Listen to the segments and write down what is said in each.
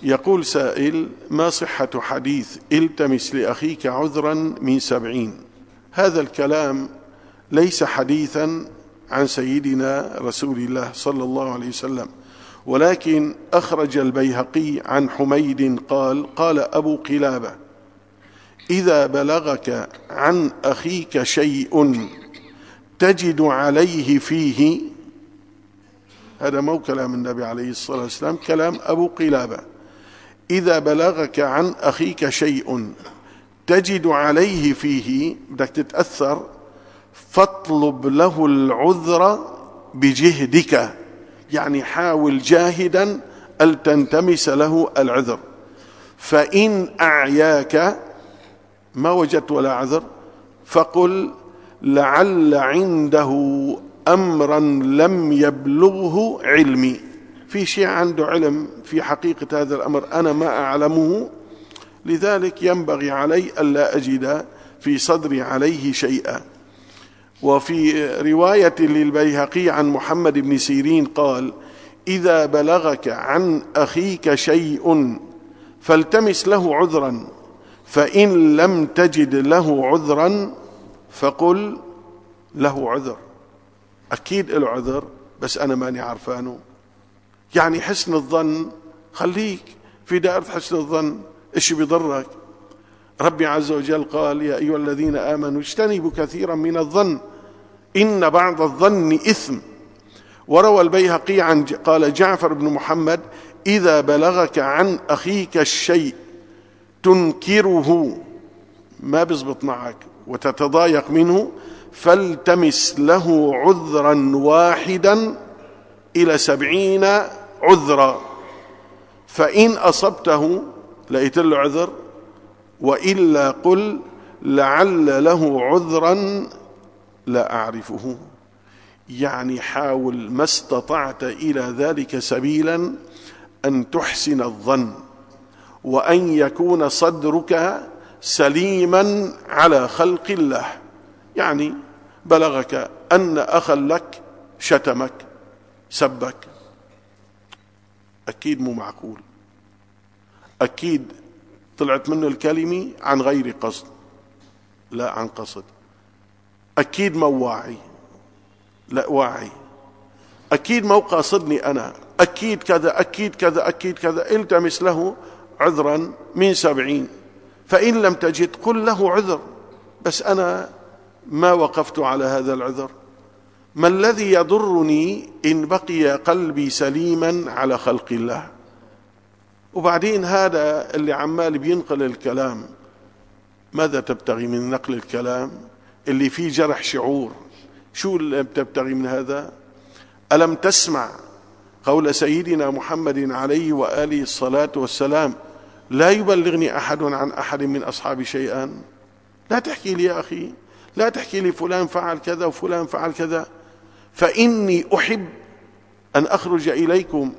يقول سائل: ما صحة حديث التمس لأخيك عذرا من 70؟ هذا الكلام ليس حديثا عن سيدنا رسول الله صلى الله عليه وسلم، ولكن أخرج البيهقي عن حميد قال أبو قلابة: إذا بلغك عن أخيك شيء تجد عليه فيه، هذا مو كلام النبي عليه الصلاة والسلام، كلام أبو قلابة: إذا بلغك عن أخيك شيء تجد عليه فيه، بدك تتأثر، فاطلب له العذر بجهدك، يعني حاول جاهدا أن تنتمس له العذر. فإن أعياك، ما وجدت ولا عذر، فقل لعل عنده أمرا لم يبلغه علمي، في شيء عنده علم في حقيقة هذا الأمر أنا ما أعلمه، لذلك ينبغي علي ألا أجد في صدري عليه شيئا. وفي رواية للبيهقي عن محمد بن سيرين قال: إذا بلغك عن أخيك شيء فالتمس له عذرا، فإن لم تجد له عذرا فقل له عذر. أكيد له عذر بس أنا ماني عارفانه. يعني حسن الظن، خليك في دائرة حسن الظن، إيش بيضرك؟ ربي عز وجل قال: يا أيها الذين آمنوا اجتنبوا كثيرا من الظن إن بعض الظن إثم. وروى البيهقي قال جعفر بن محمد: إذا بلغك عن أخيك الشيء تنكره، ما بيزبط معك وتتضايق منه، فالتمس له عذرا واحدا إلى 70 عذرا، فإن أصبته لقيت له عذر، وإلا قل لعل له عذرا لا أعرفه. يعني حاول ما استطعت إلى ذلك سبيلا أن تحسن الظن، وأن يكون صدرك سليما على خلق الله. يعني بلغك أن أخا لك شتمك سبك، أكيد مو معقول، أكيد طلعت منه الكلمة عن غير قصد، لا عن قصد، أكيد مو واعي، لا واعي، أكيد مو قاصدني أنا، أكيد كذا أكيد كذا أكيد كذا. التمس له عذرا من 70، فإن لم تجد قل له عذر، بس أنا ما وقفت على هذا العذر. ما الذي يضرني إن بقي قلبي سليما على خلق الله؟ وبعدين هذا اللي عمال بينقل الكلام، ماذا تبتغي من نقل الكلام اللي فيه جرح شعور؟ شو اللي بتبتغي من هذا؟ ألم تسمع قول سيدنا محمد عليه وآله الصلاة والسلام: لا يبلغني أحد عن أحد من أصحابي شيئا؟ لا تحكي لي يا أخي، لا تحكي لي فلان فعل كذا وفلان فعل كذا، فإني أحب أن أخرج إليكم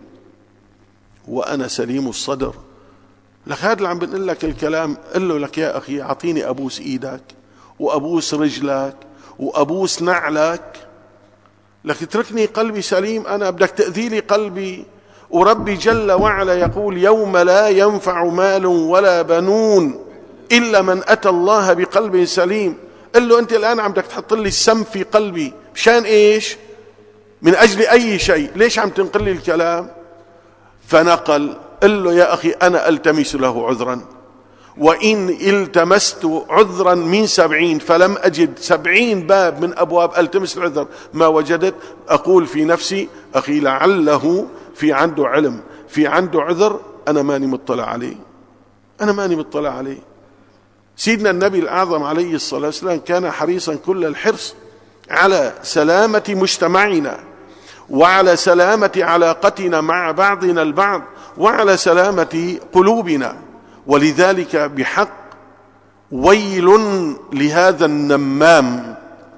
وأنا سليم الصدر. لك هذا اللي عم بنقول لك الكلام، قل له لك يا أخي أعطيني أبوس إيدك وأبوس رجلك وأبوس نعلك، لك اتركني قلبي سليم، أنا بدك تأذي لي قلبي. وربي جل وعلا يقول: يوم لا ينفع مال ولا بنون إلا من أتى الله بقلب سليم. قل له أنت الآن عم بدك تحط لي السم في قلبي، مشان إيش؟ من أجل أي شيء؟ ليش عم تنقل لي الكلام؟ فنقل. قل له يا أخي أنا ألتمس له عذرا، وإن التمست عذرا من 70 فلم أجد 70 باب من أبواب ألتمس العذر ما وجدت، أقول في نفسي: أخي لعله في عنده علم، في عنده عذر أنا ماني مطلع عليه، أنا ماني مطلع عليه. سيدنا النبي الأعظم عليه الصلاة والسلام كان حريصا كل الحرص على سلامة مجتمعنا، وعلى سلامة علاقتنا مع بعضنا البعض، وعلى سلامة قلوبنا. ولذلك بحق ويل لهذا النمام.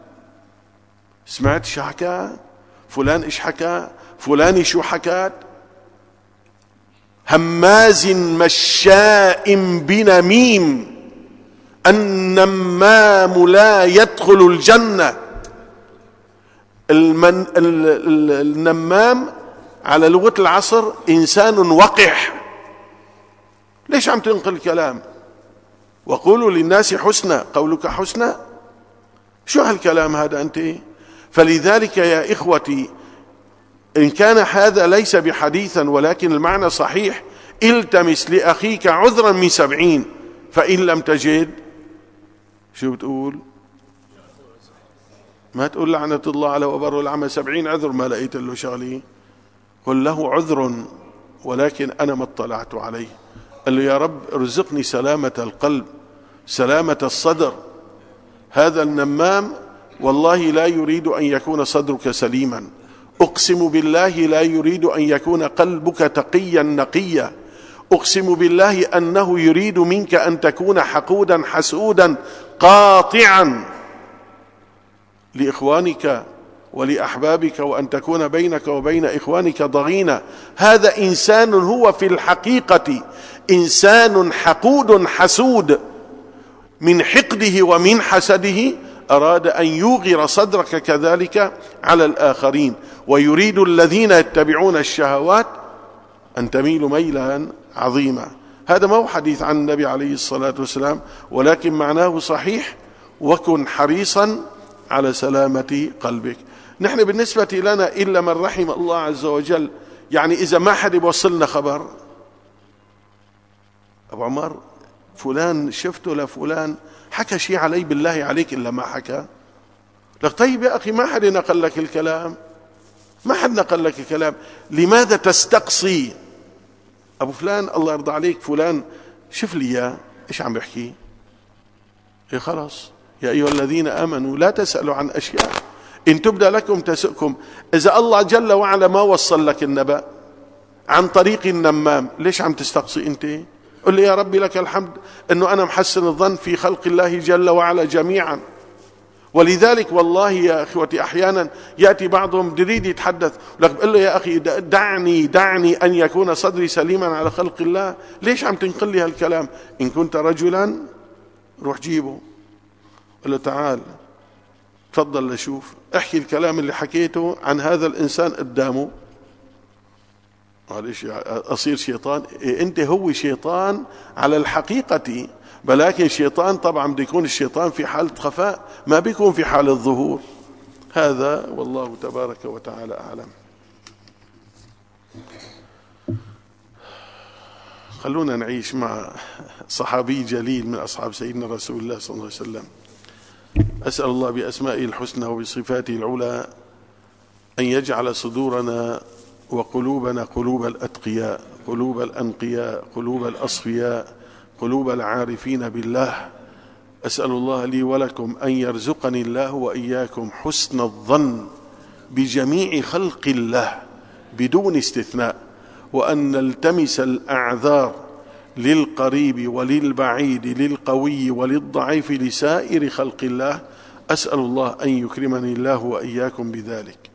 سمعت شو حكى فلان؟ إيش حكى فلان؟ شو حكات؟ هماز مشاء بنميم، النمام لا يدخل الجنة. النمام على لغة العصر إنسان وقح، ليش عم تنقل كلام؟ وقولوا للناس حسنى، قولك حسنى؟ شو هالكلام هذا أنت؟ فلذلك يا إخوتي، إن كان هذا ليس بحديثا ولكن المعنى صحيح، التمس لأخيك عذرا من 70، فإن لم تجد شو بتقول؟ ما تقول لعنة الله على وبر العمى 70 عذر ما لقيت له شغلي. قل له عذر ولكن أنا ما اطلعت عليه. قال له يا رب ارزقني سلامة القلب، سلامة الصدر. هذا النمام والله لا يريد أن يكون صدرك سليما، أقسم بالله لا يريد أن يكون قلبك تقيا نقيا، أقسم بالله أنه يريد منك أن تكون حقودا حسودا قاطعا لإخوانك ولأحبابك، وأن تكون بينك وبين إخوانك ضغينة. هذا إنسان هو في الحقيقة إنسان حقود حسود، من حقده ومن حسده أراد أن يوغر صدرك كذلك على الآخرين، ويريد الذين يتبعون الشهوات أن تميلوا ميلا عظيما. هذا ما هو حديث عن النبي عليه الصلاة والسلام، ولكن معناه صحيح. وكن حريصا على سلامة قلبك. نحن بالنسبة لنا إلا من رحم الله عز وجل، يعني إذا ما حد يوصلنا خبر، أبو عمر فلان شفته لفلان حكى شيء علي، بالله عليك إلا ما حكى لك. طيب يا أخي ما حد نقل لك الكلام، ما حد نقل لك الكلام، لماذا تستقصي؟ أبو فلان الله يرضى عليك فلان شوف لي إياه إيش عم بيحكي. إيه خلاص يا أيها الذين آمنوا لا تسألوا عن أشياء إن تبدى لكم تسؤكم. إذا الله جل وعلا ما وصل لك النبأ عن طريق النمام، ليش عم تستقصي أنت؟ قل لي يا ربي لك الحمد أنه أنا محسن الظن في خلق الله جل وعلا جميعا. ولذلك والله يا أخوتي أحيانا يأتي بعضهم يريد يتحدث لك، بقول له يا أخي دعني أن يكون صدري سليما على خلق الله، ليش عم تنقل لي هالكلام؟ إن كنت رجلا روح جيبه، قل له تعال تفضل لشوف، احكي الكلام اللي حكيته عن هذا الإنسان قدامه. معلش أصير شيطان؟ أنت هو شيطان على الحقيقة، ولكن شيطان طبعا بده يكون الشيطان في حالة خفاء، ما بيكون في حالة ظهور. هذا والله تبارك وتعالى أعلم. خلونا نعيش مع صحابي جليل من أصحاب سيدنا رسول الله صلى الله عليه وسلم. أسأل الله بأسمائه الحسنى وبصفاته العلى أن يجعل صدورنا وقلوبنا قلوب الأتقياء، قلوب الأنقياء، قلوب الأصفياء، قلوب العارفين بالله. أسأل الله لي ولكم أن يرزقني الله وإياكم حسن الظن بجميع خلق الله بدون استثناء، وأن نلتمس الأعذار للقريب وللبعيد، للقوي وللضعيف، لسائر خلق الله. أسأل الله أن يكرمني الله وإياكم بذلك.